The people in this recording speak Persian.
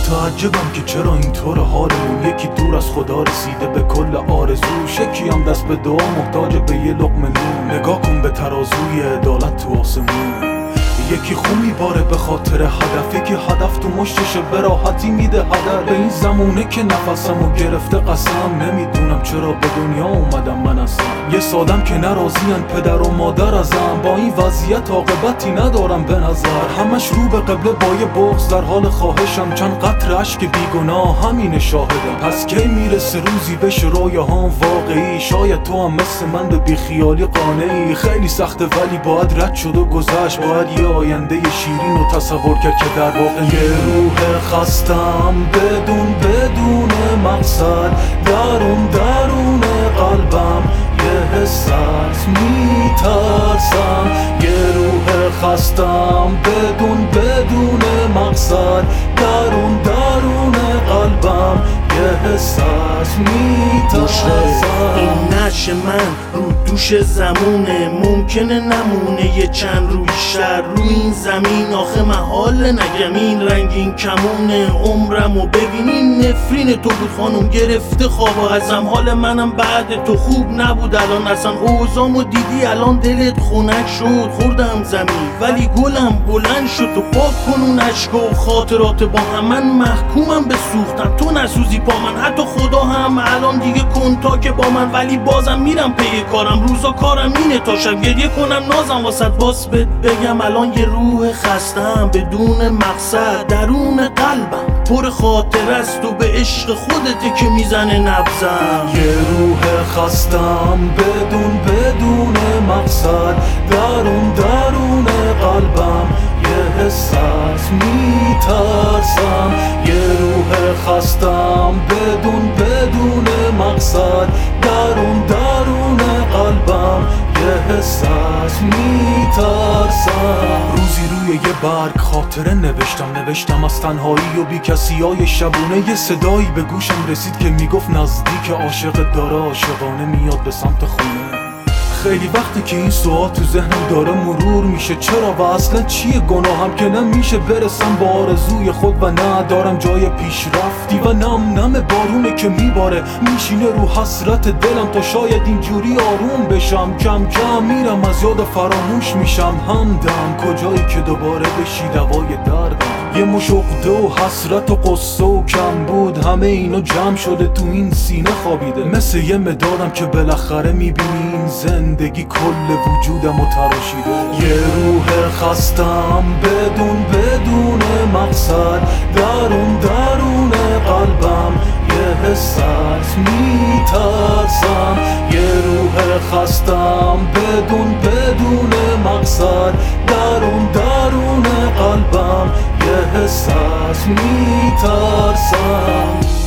متعجبم که چرا اینطور حالمون، یکی دور از خدا رسیده به کل آرزوش، یکی هم دست به دعا محتاج به یه لقمه نون. نگاه کن به ترازوی عدالت تو آسمون، یکی خون میباره به خاطر هدف، یکی هدف تو مشتشه به راحتی میده هدر. به این زمونه که نفسمو گرفته قسم، نمیدونم چرا به دنیا اومدم من اصلا. یه سادم که نراضین پدر و مادر ازم، با این وضعیت عاقبتی ندارم به نظر. همش رو به قبله با یه بغض در حال خواهشم، چند قطره اشک بیگناه همین شاهدم. پس کی میرسه روزی بشه رویاهام واقعی؟ شاید تو هم مثل من به بیخیالی قانعی. خیلی سخته ولی باید رد شد و گذشت، باید یه آینده شیرین رو تصور کرد که در واقع یه روح خستم بدون مقصد، درون قلبم یه حس از میترسم. یه روح خستم بدون مقصد، درون قلبم یه حس از میترسم. این نش من رو دوش زمونه، ممکنه نمونه یه چند روی شهر رو این زمین. آخه محال نگم این رنگین کمونه عمرم و ببینین نفرین تو بود خانم، گرفته خواب ازم. حال منم بعد تو خوب نبود الان اصلا، اوزامو دیدی الان دلت خنک شد. خوردم زمین ولی گلم بلند شد، تو پاک کن اون عشق و خاطرات با هم. من محکومم به سوختن، تو نسوزی پا من، حتی خدا هم الان دیگه کنتاک با من. ولی بازم میرم پی کارم، روزا کارم اینه تا شب گریه کنم نازم واسد. باس بگم الان یه روح خستم بدون مقصد، درون قلبم پر خاطر است و به عشق خودته که میزنه نبضم. یه روح خستم بدون مقصد، درون قلبم یه حس از میترسم. یه روح خستم بدون مقصد، درون قلبم یه حس از میترسم. روزی روی یه برگ خاطره نوشتم از تنهایی و بی کسی های شبونه. یه صدایی به گوشم رسید که میگفت نزدیک عاشق داره عاشقانه میاد به سمت خونه. خیلی وقتی که این سوال تو ذهنم داره مرور میشه، چرا و اصلا چیه گناهم که نمیشه برسم با آرزوی خود و ندارم جای پیشرفتی. و نم بارونه که میباره میشینه رو حسرت دلم، تا شاید اینجوری آروم بشم. کم کم میرم از یاد فراموش میشم، همدم کجایی که دوباره بشی دوای دردم. یه مش عقده و حسرت و قصه و کم بود، همه اینا جمع شده تو این سینه خوابیده. مثل یه مدادم که بالاخره میبینی این زندگی کل وجودم و تراشیده. یه روح خستم بدون مقصد، درون قلبم یه حس از میترسم. یه روح خستم بدون مقصد، درون قلبم یه حس از میترسم.